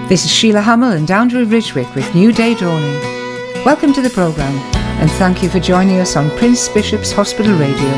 This is Sheila Hamill and Andrew Ridgwick with New Day Dawning. Welcome to the programme and thank you for joining us on Prince Bishop's Hospital Radio.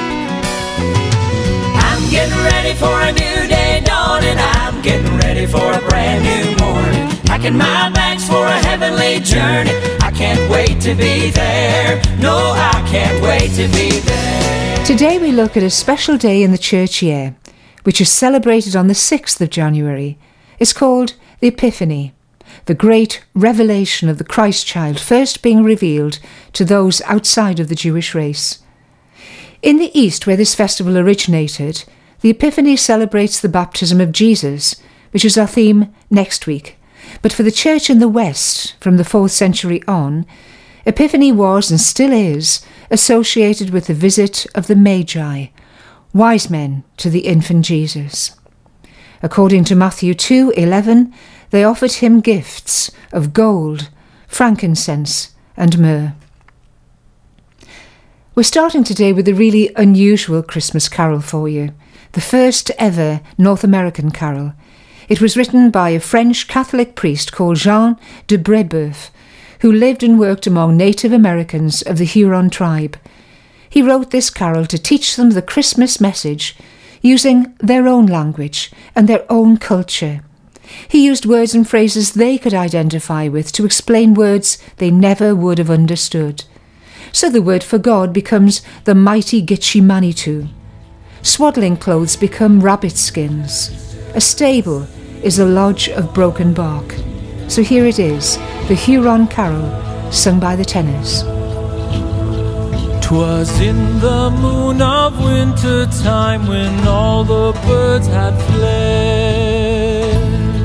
I'm getting ready for a new day dawning. I'm getting ready for a brand new morning. Packing my bags for a heavenly journey. I can't wait to be there. No, I can't wait to be there. Today we look at a special day in the church year, which is celebrated on the 6th of January. It's called the Epiphany, the great revelation of the Christ child first being revealed to those outside of the Jewish race. In the East, where this festival originated, the Epiphany celebrates the baptism of Jesus, which is our theme next week. But for the church in the West, from the 4th century on, Epiphany was and still is associated with the visit of the Magi, wise men to the infant Jesus. According to Matthew 2:11, they offered him gifts of gold, frankincense and myrrh. We're starting today with a really unusual Christmas carol for you, the first ever North American carol. It was written by a French Catholic priest called Jean de Brébeuf, who lived and worked among Native Americans of the Huron tribe. He wrote this carol to teach them the Christmas message using their own language and their own culture. He used words and phrases they could identify with to explain words they never would have understood. So the word for God becomes the mighty Gitche Manitou. Swaddling clothes become rabbit skins. A stable is a lodge of broken bark. So here it is, the Huron carol, sung by the tenors. 'Twas in the moon of winter time when all the birds had fled,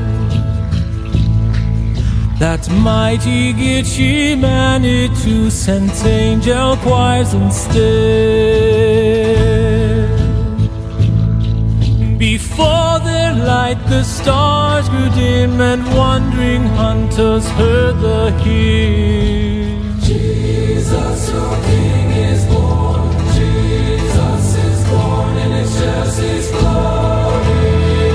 that mighty Gitche Manitou sent angel choirs instead. Before their light the stars grew dim, and wandering hunters heard the hymn. Jesus, your King is born. Jesus is born, and it shares his glory.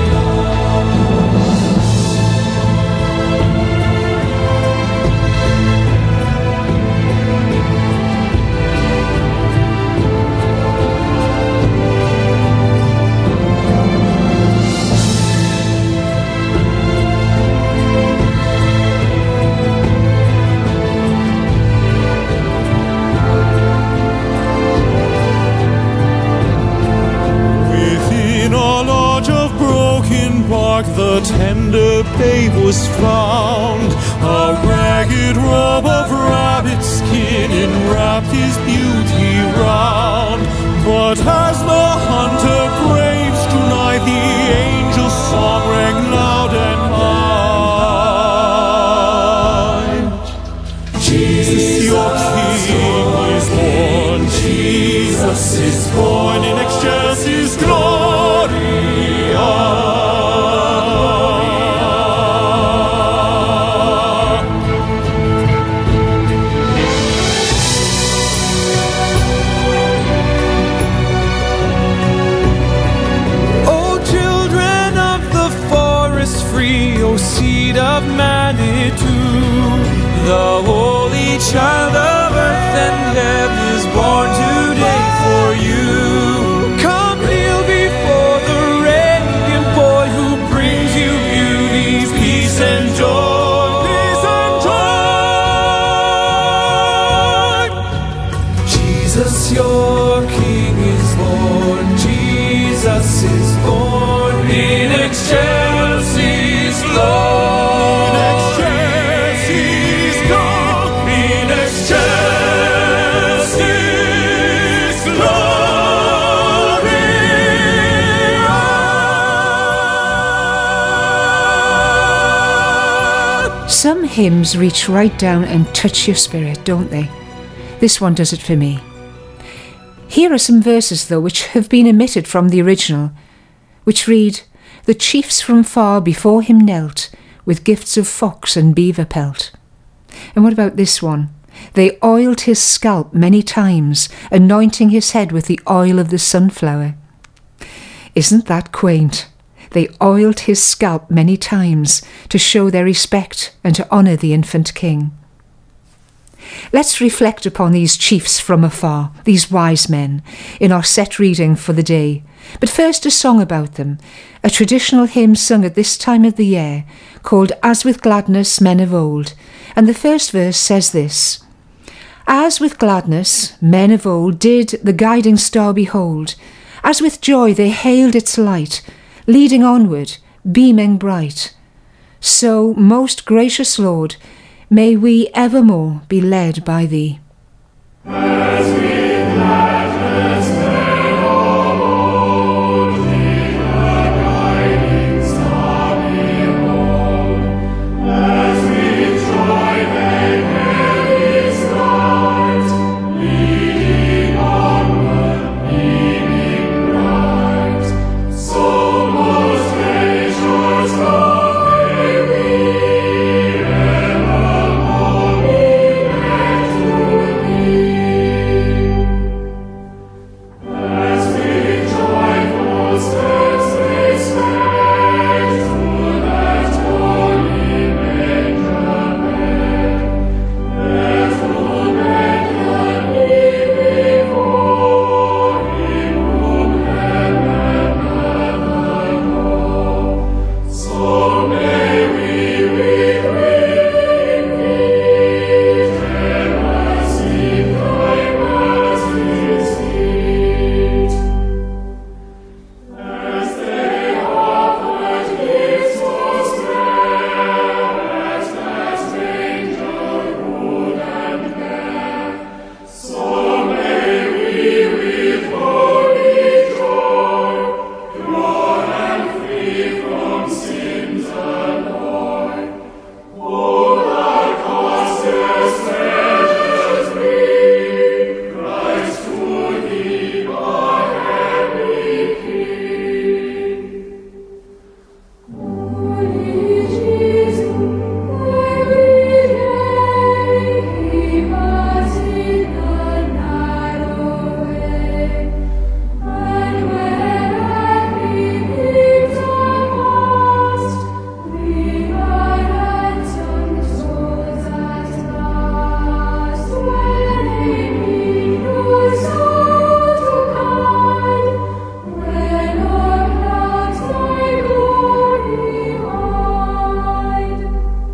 The tender babe was found, a ragged robe of rabbit skin enwrapped his beauty round. But as the hunter craves tonight, the angel's song rang loud and high. Jesus, your King is born. Jesus is born in excelsis Gloria. Of Manitou, the holy child of earth and heaven is born today for you. Come kneel before the radiant boy who brings you beauty, peace and joy. Peace and joy. Jesus, your King is born. Jesus is born in excelsis Lord. Some hymns reach right down and touch your spirit, don't they? This one does it for me. Here are some verses, though, which have been omitted from the original, which read, "The chiefs from far before him knelt, with gifts of fox and beaver pelt." And what about this one? "They oiled his scalp many times, anointing his head with the oil of the sunflower." Isn't that quaint? They oiled his scalp many times to show their respect and to honour the infant king. Let's reflect upon these chiefs from afar, these wise men, in our set reading for the day. But first a song about them, a traditional hymn sung at this time of the year, called As with Gladness Men of Old. And the first verse says this: As with gladness men of old did the guiding star behold, as with joy they hailed its light, leading onward, beaming bright. So, most gracious Lord, may we evermore be led by thee. As with gladness men of old did the guiding star behold, as with joy they hailed its light, leading onward, beaming bright. So most gracious Lord, may we evermore be led to thee. As with joyful steps they sped to that holy manger bed, there to Bethlehem before him whom heaven ever know. So may we with willing feet ever seek thy mercy's feet. As they offered gifts so spread, that manger rude and bare, so may we with holy joy, pure and free from sins alloy, hold our costliest treasures we, Christ to thee, our heavenly King. Holy Jesus, every day keep us in the narrow way, and when everything's past, we are ransomed souls at last. When they meet no soul to guide, when our clouds thy glory hide.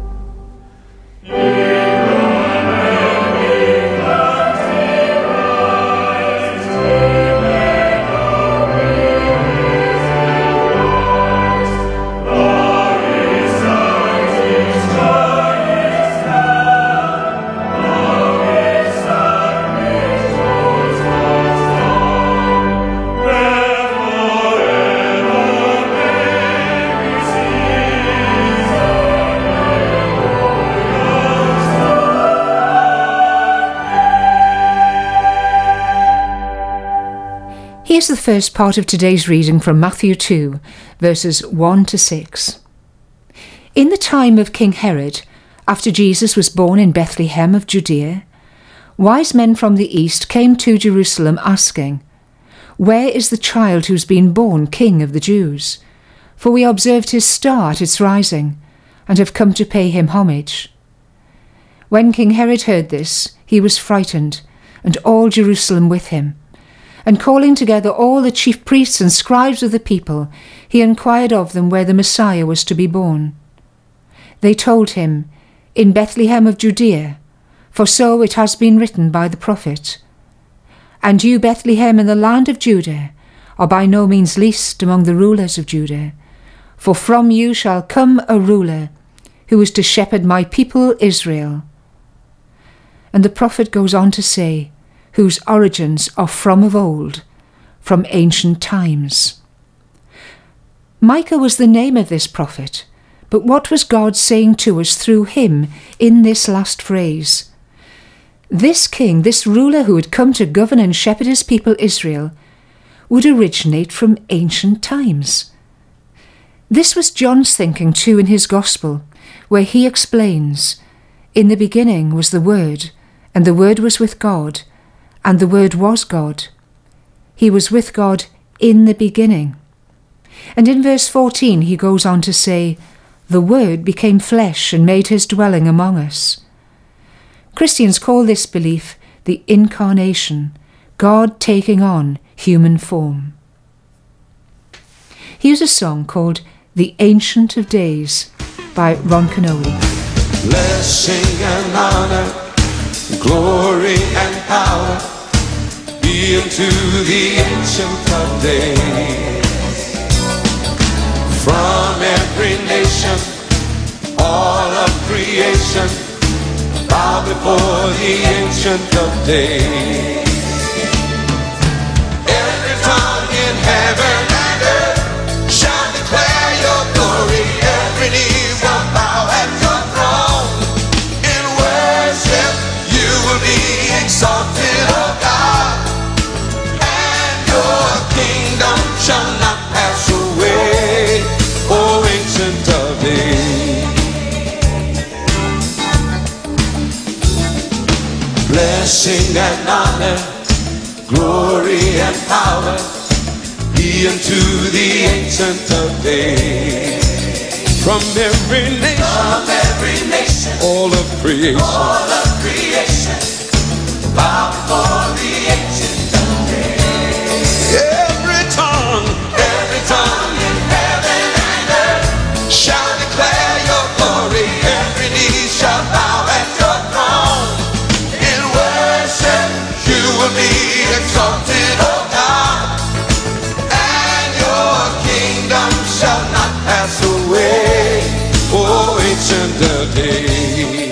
Here's the first part of today's reading from Matthew 2, verses 1 to 6. In the time of King Herod, after Jesus was born in Bethlehem of Judea, wise men from the east came to Jerusalem asking, Where is the child who's been born King of the Jews? For we observed his star at its rising, and have come to pay him homage. When King Herod heard this, he was frightened, and all Jerusalem with him. And calling together all the chief priests and scribes of the people, he inquired of them where the Messiah was to be born. They told him, In Bethlehem of Judea, for so it has been written by the prophet. And you, Bethlehem, in the land of Judah, are by no means least among the rulers of Judah, for from you shall come a ruler, who is to shepherd my people Israel. And the prophet goes on to say, whose origins are from of old, from ancient times. Micah was the name of this prophet, but what was God saying to us through him in this last phrase? This king, this ruler who had come to govern and shepherd his people Israel, would originate from ancient times. This was John's thinking too in his Gospel, where he explains, In the beginning was the Word, and the Word was with God, and the Word was God. He was with God in the beginning. And in verse 14 he goes on to say, "The Word became flesh and made his dwelling among us." Christians call this belief the Incarnation, God taking on human form. Here's a song called "The Ancient of Days" by Ron Canoli. Blessing and honor, glory and power be unto the Ancient of Days. From every nation, all of creation, bow before the Ancient of Days. Every tongue in heaven and earth shall declare your glory. Every knee will bow at your throne. In worship you will be exalted, O God, and your kingdom shall not pass away, O Ancient of Days. Blessing and honor, glory and power be unto the Ancient of Days. From every nation, all of creation, bow before the Ancient of Days. Every tongue in heaven and earth shall declare your glory. Every knee shall bow at your throne. In worship you will be exalted, O God, and your kingdom shall not pass away, O Ancient of Days.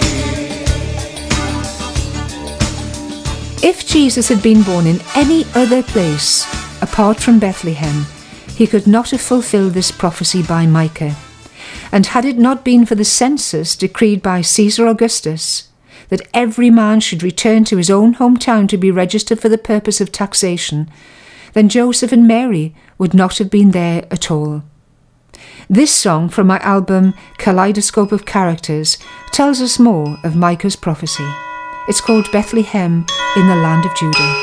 If Jesus had been born in any other place apart from Bethlehem, he could not have fulfilled this prophecy by Micah. And had it not been for the census decreed by Caesar Augustus, that every man should return to his own hometown to be registered for the purpose of taxation, then Joseph and Mary would not have been there at all. This song from my album Kaleidoscope of Characters tells us more of Micah's prophecy. It's called Bethlehem in the Land of Judah.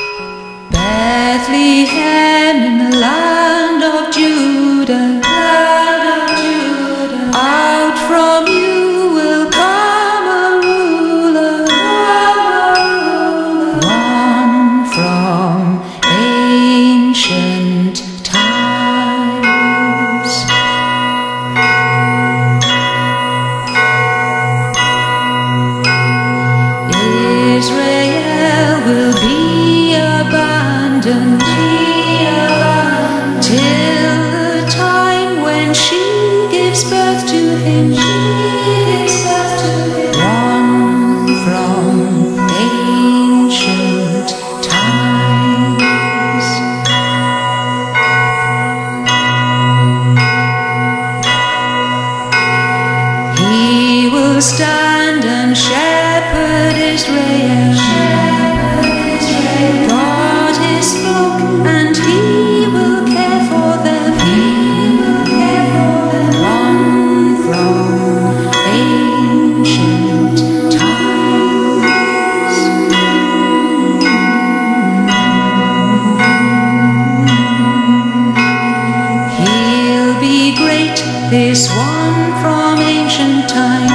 Bethlehem in the land of Judah, out from you will come a ruler, one from ancient times. Israel will be abandoned till the time when she gives birth to him. One from ancient times. He will stand and shepherd Israel. God is spoke and he will care for them. One from ancient times. He'll be great, this one from ancient times,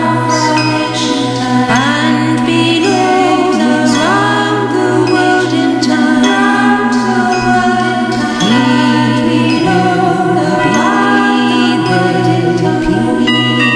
and be known around the world in time. He will be their peace.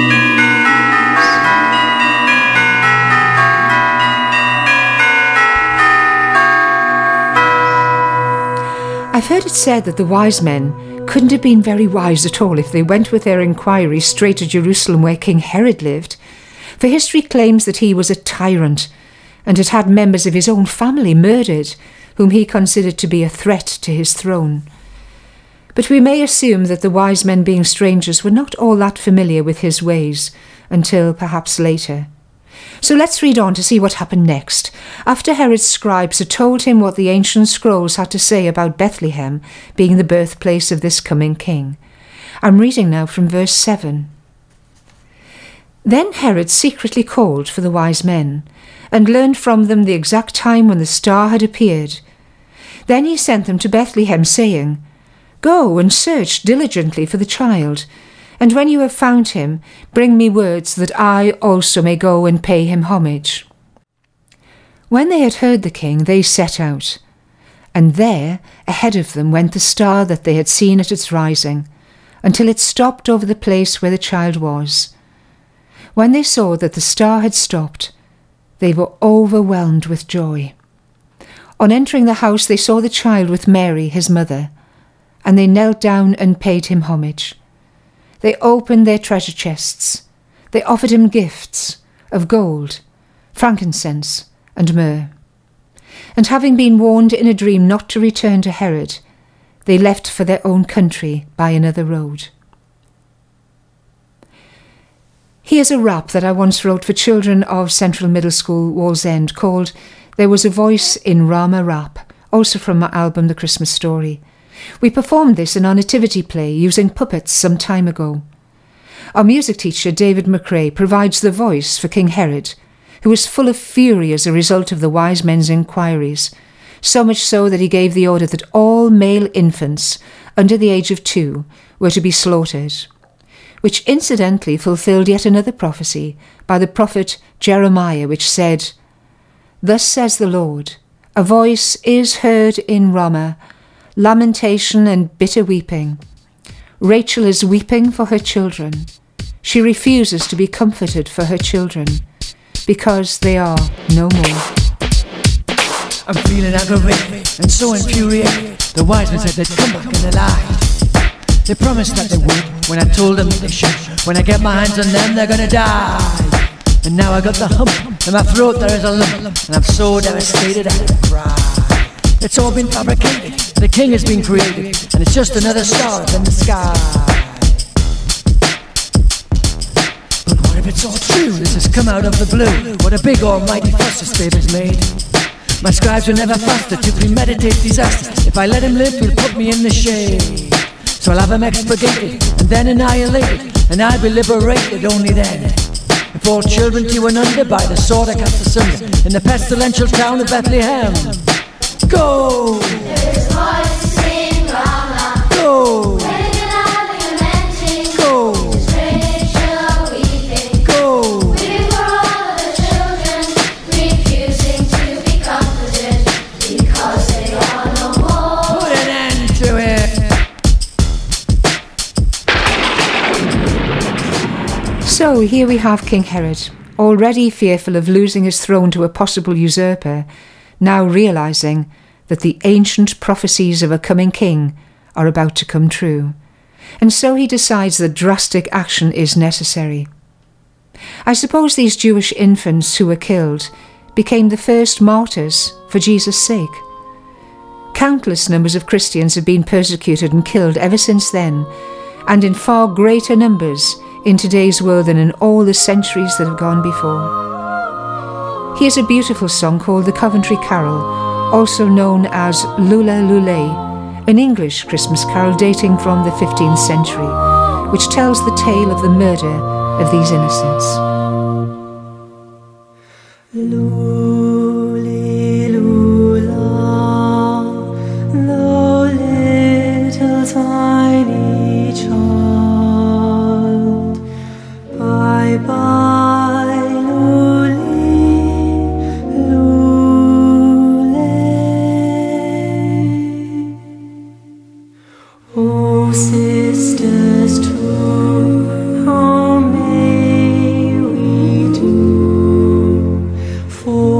I've heard it said that the wise men couldn't have been very wise at all if they went with their inquiries straight to Jerusalem where King Herod lived, for history claims that he was a tyrant and had had members of his own family murdered, whom he considered to be a threat to his throne. But we may assume that the wise men, being strangers, were not all that familiar with his ways until perhaps later. So let's read on to see what happened next, after Herod's scribes had told him what the ancient scrolls had to say about Bethlehem being the birthplace of this coming king. I'm reading now from verse 7. Then Herod secretly called for the wise men, and learned from them the exact time when the star had appeared. Then he sent them to Bethlehem, saying, Go and search diligently for the child, and when you have found him, bring me words that I also may go and pay him homage." When they had heard the king, they set out, and there ahead of them went the star that they had seen at its rising, until it stopped over the place where the child was. When they saw that the star had stopped, they were overwhelmed with joy. On entering the house, they saw the child with Mary, his mother, and they knelt down and paid him homage. They opened their treasure chests. They offered him gifts of gold, frankincense, and myrrh. And having been warned in a dream not to return to Herod, they left for their own country by another road. Here's a rap that I once wrote for children of Central Middle School, Wallsend, called "There Was a Voice in Rama Rap," also from my album The Christmas Story. We performed this in our nativity play using puppets some time ago. Our music teacher, David McRae, provides the voice for King Herod, who was full of fury as a result of the wise men's inquiries, so much so that he gave the order that all male infants under the age of 2 were to be slaughtered, which incidentally fulfilled yet another prophecy by the prophet Jeremiah, which said, "Thus says the Lord, a voice is heard in Ramah, lamentation and bitter weeping. Rachel is weeping for her children. She refuses to be comforted for her children, because they are no more." I'm feeling aggravated and so infuriated. The wise men said they'd come back and they lied. They promised that they would when I told them that they should. When I get my hands on them, they're gonna die. And now I got the hump, in my throat there is a lump, and I'm so devastated I could cry. It's all been fabricated, the king has been created, and it's just another star up in the sky. But what if it's all true? This has come out of the blue. What a big almighty fuss this baby's made. My scribes were never faster to premeditate disasters. If I let him live, he'll put me in the shade. So I'll have him expurgated and then annihilated, and I'll be liberated only then. If all children to and under by the sword are cast asunder in the pestilential town of Bethlehem. Go! There's voices in Ramah. Go! Wailing and lamenting. Go! Rachel weeping. Go! Weeping for all the children, refusing to be comforted, because they are no more. Put an end to it! So here we have King Herod, already fearful of losing his throne to a possible usurper, now realising that the ancient prophecies of a coming king are about to come true. And so he decides that drastic action is necessary. I suppose these Jewish infants who were killed became the first martyrs for Jesus' sake. Countless numbers of Christians have been persecuted and killed ever since then, and in far greater numbers in today's world than in all the centuries that have gone before. Here's a beautiful song called the Coventry Carol, also known as Lula Lule, an English Christmas carol dating from the 15th century, which tells the tale of the murder of these innocents. Lule, lula, the little tiny child. Bye bye, Lule, Lule. Oh, sisters true, how may we do for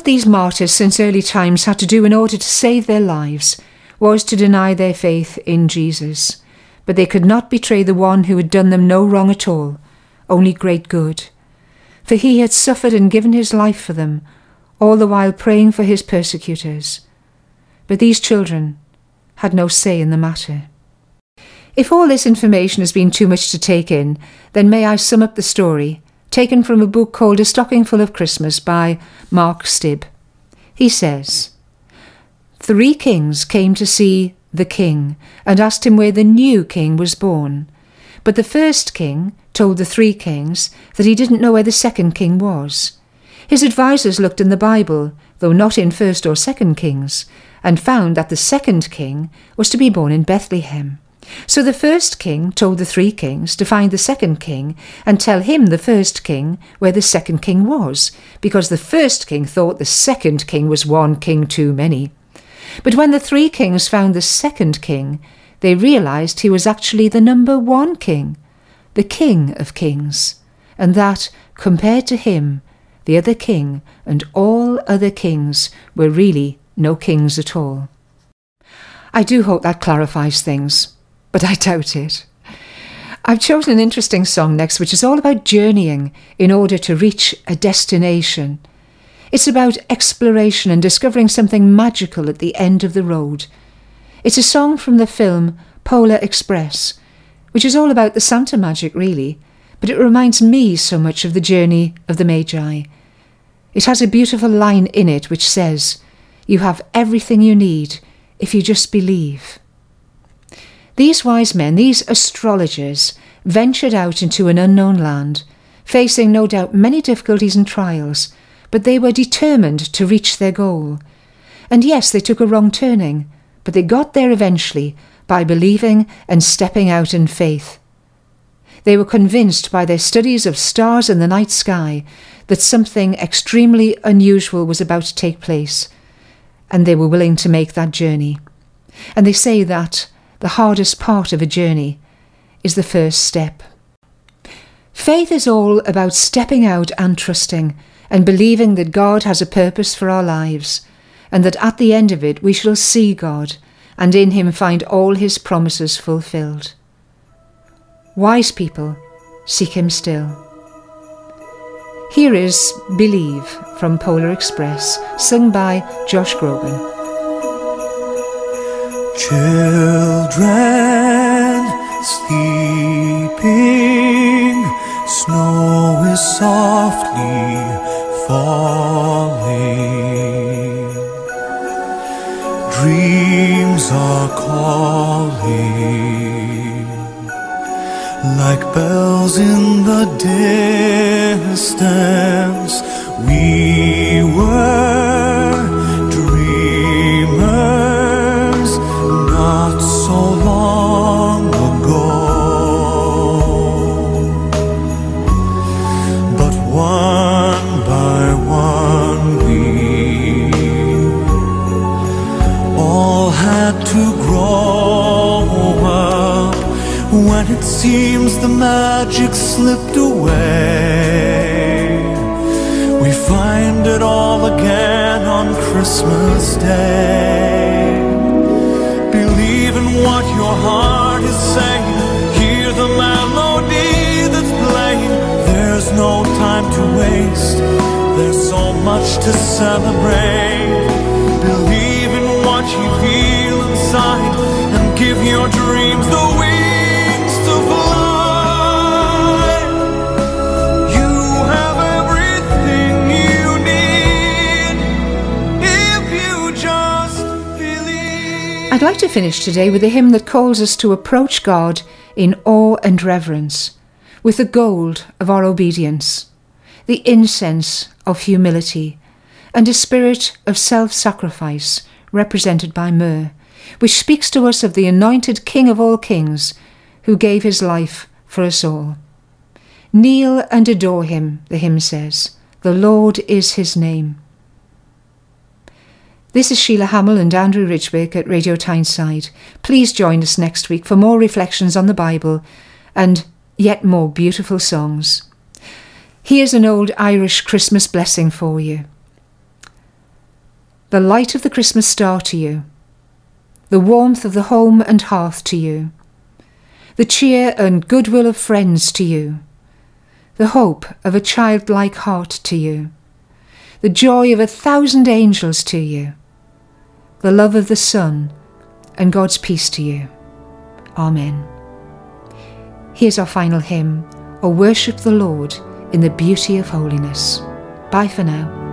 that these martyrs since early times had to do in order to save their lives was to deny their faith in Jesus. But they could not betray the one who had done them no wrong at all, only great good. For he had suffered and given his life for them, all the while praying for his persecutors. But these children had no say in the matter. If all this information has been too much to take in, then may I sum up the story, taken from a book called A Stocking Full of Christmas by Mark Stibb. He says, 3 kings came to see the king and asked him where the new king was born. But the first king told the 3 kings that he didn't know where the second king was. His advisers looked in the Bible, though not in 1st or 2nd Kings, and found that the second king was to be born in Bethlehem. So the first king told the 3 kings to find the second king and tell him, the first king, where the second king was, because the first king thought the second king was one king too many. But when the 3 kings found the second king, they realized he was actually the number 1 king, the King of Kings, and that, compared to him, the other king and all other kings were really no kings at all. I do hope that clarifies things, but I doubt it. I've chosen an interesting song next, which is all about journeying in order to reach a destination. It's about exploration and discovering something magical at the end of the road. It's a song from the film Polar Express, which is all about the Santa magic, really, but it reminds me so much of the journey of the Magi. It has a beautiful line in it which says, "You have everything you need if you just believe." These wise men, these astrologers, ventured out into an unknown land, facing no doubt many difficulties and trials, but they were determined to reach their goal. And yes, they took a wrong turning, but they got there eventually by believing and stepping out in faith. They were convinced by their studies of stars in the night sky that something extremely unusual was about to take place, and they were willing to make that journey. And they say that the hardest part of a journey is the first step. Faith is all about stepping out and trusting and believing that God has a purpose for our lives, and that at the end of it we shall see God and in him find all his promises fulfilled. Wise people seek him still. Here is Believe from Polar Express, sung by Josh Groban. Children sleeping, snow is softly falling, dreams are calling like bells in the distance. We were dreamers not so long ago, but one by one we all had to grow up. When it seems the magic slipped away, we find it all again on Christmas Day. Believe in what your heart is saying, hear the melody that's playing. There's no time to waste, there's so much to celebrate. Believe in what you feel inside and give your dreams the wings to fly. You have everything you need if you just believe. I'd like to finish today with a hymn that calls us to approach God in awe and reverence, with the gold of our obedience, the incense of humility, and a spirit of self-sacrifice represented by myrrh, which speaks to us of the anointed King of all kings who gave his life for us all. Kneel and adore him, the hymn says. The Lord is his name. This is Sheila Hamill and Andrew Ridgwick at Radio Tyneside. Please join us next week for more reflections on the Bible and yet more beautiful songs. Here's an old Irish Christmas blessing for you. the light of the Christmas star to you, the warmth of the home and hearth to you, the cheer and goodwill of friends to you, the hope of a childlike heart to you, the joy of 1,000 angels to you, the love of the Son, and God's peace to you. Amen. Here's our final hymn, O Worship the Lord in the Beauty of Holiness. Bye for now.